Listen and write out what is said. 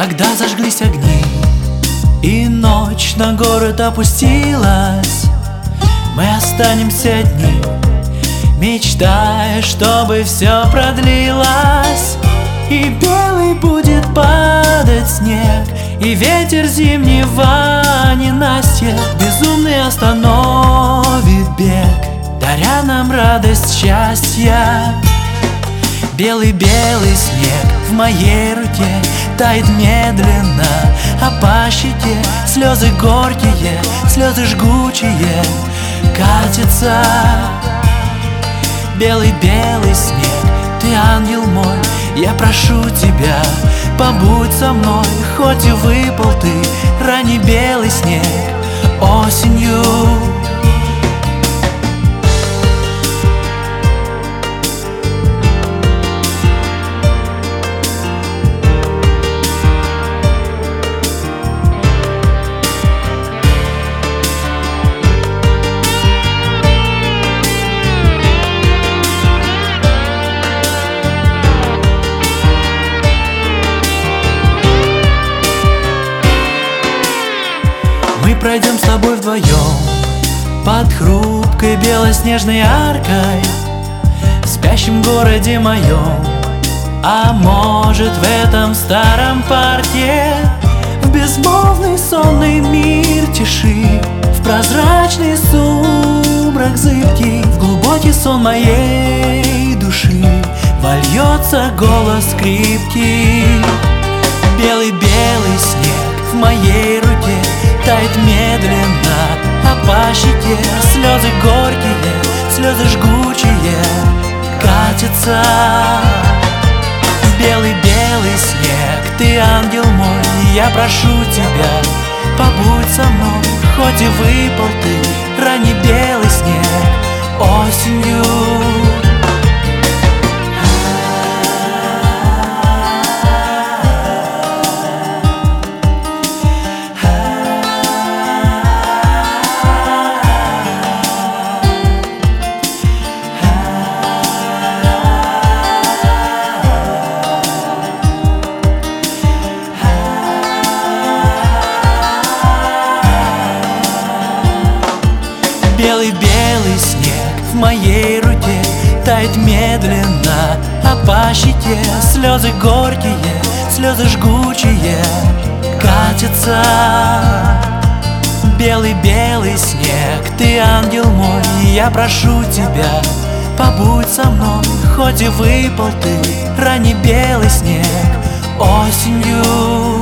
Когда зажглись огни и ночь на город опустилась, мы останемся одни, мечтая, чтобы все продлилось. И белый будет падать снег, и ветер зимнего ненастья безумный остановит бег, даря нам радость счастья. Белый-белый снег в моей руке тает медленно, а по щеке слезы горькие, слезы жгучие катятся. Белый-белый снег, ты ангел мой, я прошу тебя, побудь со мной, хоть и выпал ты ранний белый снег осенью. Мы пройдем с тобой вдвоем под хрупкой белоснежной аркой в спящем городе моем, а может в этом старом парке, в безмолвный сонный мир тиши, в прозрачный сумрак зыбкий, в глубокий сон моей души вольется голос скрипки. Белый-белый снег в моей руке тает медленно, а по щеке слезы горькие, слезы жгучие катятся. Белый-белый снег, ты ангел мой, я прошу тебя, побудь со мной, хоть и выпал ты ранний белый снег осенью. Белый-белый снег в моей руке тает медленно, а по щеке слезы горькие, слезы жгучие катятся. Белый-белый снег, ты ангел мой, я прошу тебя, побудь со мной, хоть и выпал ты ранний белый снег осенью.